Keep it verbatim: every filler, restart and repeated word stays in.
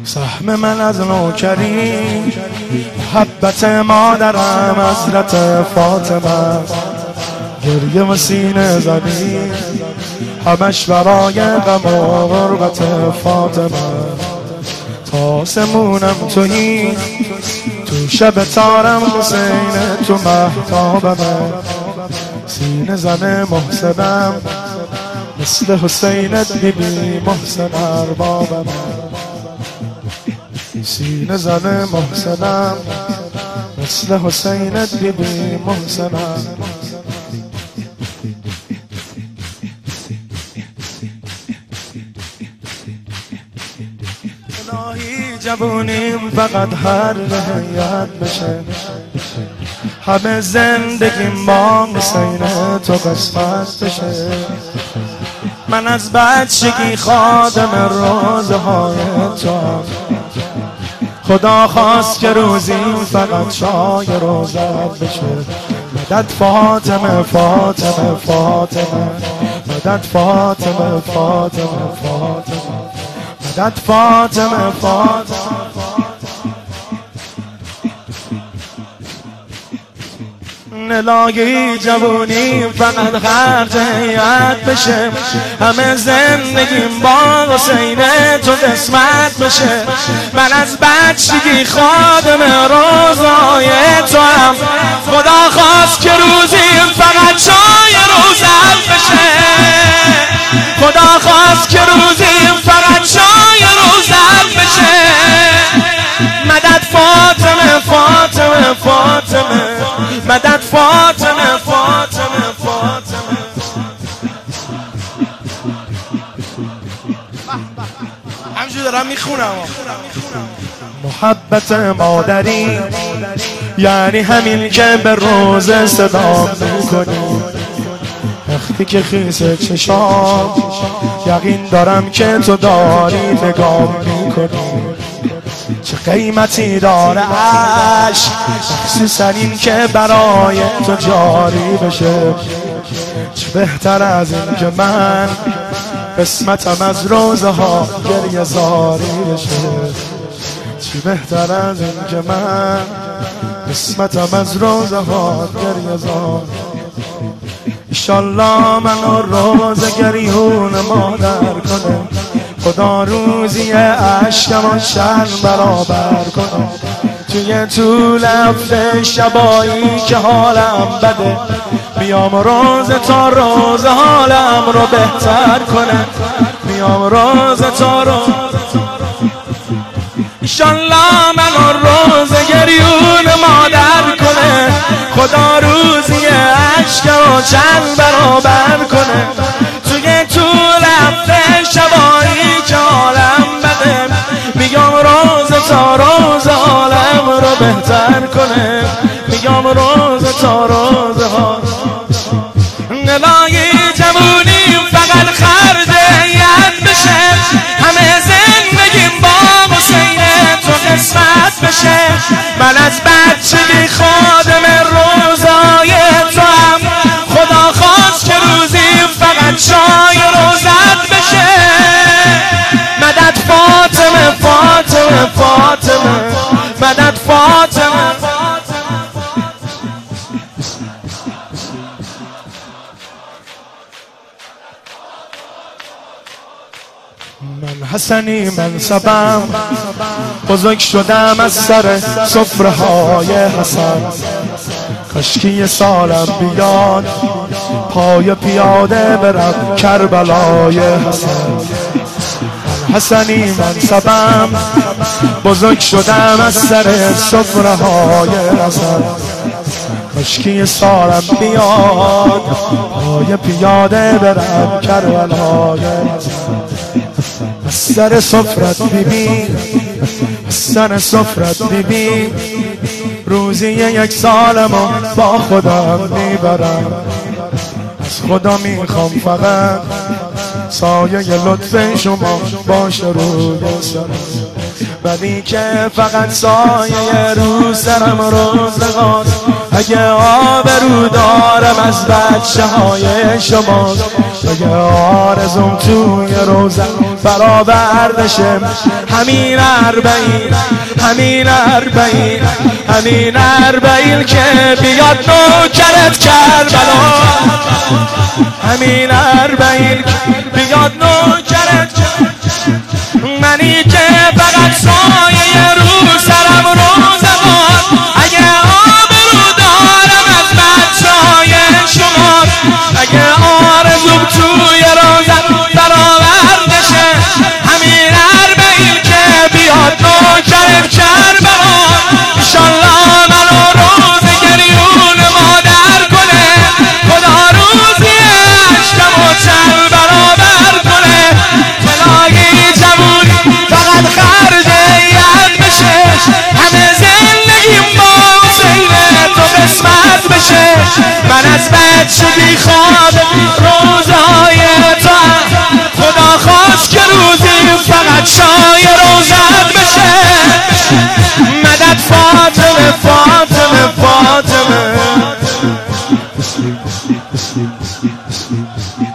سهم من از نوکری، محبت مادرم حضرت فاطمه، گریه و سینه زنی همش برای غم و غربت فاطمه. تا سمونم تویی، تو شب تارم حسین، تو مهتابمه، سینه زن محسنم مثل حسینت بیبی محسن اربابمه، سینه زن محسنم مثل حسینت بیبی محسنم. الهی جوونیم فقط هر هیئت بشه، همه زندگیم با حسین تو قسمت بشه. من از بچگی خادم روزهای تو، خدا خواست که روزی فقط شای روزت بشه. مدد فاطمه فاطمه فاطمه، مدد فاطمه فاطمه فاطمه، مدد فاطمه فاطمه. الهی جوونیم فقط خرج هیئت بشه، همه زندگیم با حسین تو قسمت بشه. من از بچگی خادم روزای تو هم، خدا خواست که روزیم فقط شای روزت بشه. خدا خواست که روزیم فقط شای روزت بشه. مدد فاطمه فاطمه فاطمه، مدد فاطمه فاطمه فاطمه. همجور دارم میخونم. محبت مادری یعنی همین که به روز صدا میکنی، وقتی که خیس چشام یقین دارم که تو داری نگاه میکنی. چه قیمتی داره عشق، مخصوصا این که برای تو جاری بشه. چه بهتر از این که من قسمتم از روزها گریه زاری بشه. چه بهتر از این که من قسمتم از روزها گریه زاری. انشالله منو روز گریون مادر کنه، خدا روزی عشقم و شن برابر کنه. توی طول هفته شبایی که حالم بده، بیام روز تا روز حالم رو بهتر کنه. بیام روز تا روز، انشالله منو روز گریون مادر کنه، خدا روزی عشقم و شن برابر کنه. توی طول هفته شبایی که حالم بده، میگم روز تا روز حالم رو بهتر کنه. میگم روز تا روز حالم. الهی جوونیم فقط خرج هیئت بشه، همه زندگیم با حسین تو قسمت بشه. من از بچگی خادم روزای تو هم، خدا خواست که روزی فقط شای روزت بشه. مدد فاطمه فاطمه فاطمه، مدد فاطمه. من حسنی منصبم، بزرگ شدم از سر سفره های حسن. کاشکی یه سالم بیاد پای پیاده برم کربلای حسن. من حسنی منصبم، بزرگ شدم از سر سفره های حسن. کاشکی یه سالم بیاد پای پیاده برم کربلای حسن. از سر سفرت بیبی، از سر سفرت بیبی، روزی یک سالمو با خودم میبرم. از خدا میخوام فقط سایه لطف شما باشه روی سرم، ولی که فقط سایه رو سرم روزگار. اگه آبرو دارم از بچه های شما، اگه آرزوم توی روزم برآوردشه. همین اربعین همین اربعین همین اربعین که بیاد نوکرت کربلا، همین اربعین بیاد نوکرت منی که فقط سایه رو سرم روزگار، اگه آبرو دارم از بچه‌های شما، اگه آرزوم توی روزت برآوردشه. همین اربعین که بیاد نوکرت کربلا، انشالله منو روز گریون مادر کنه، خدا روزی عشقم و چل برابر کنه. فلای جوونی فقط خرج یاد بشه، همه زندگیم با حسین تو قسمت بشه. من از بچگی خواب روزهای تو، خدا خواست که روزی فقط شای روزت بشه. مدد فاطمه فاطمه فاطمه.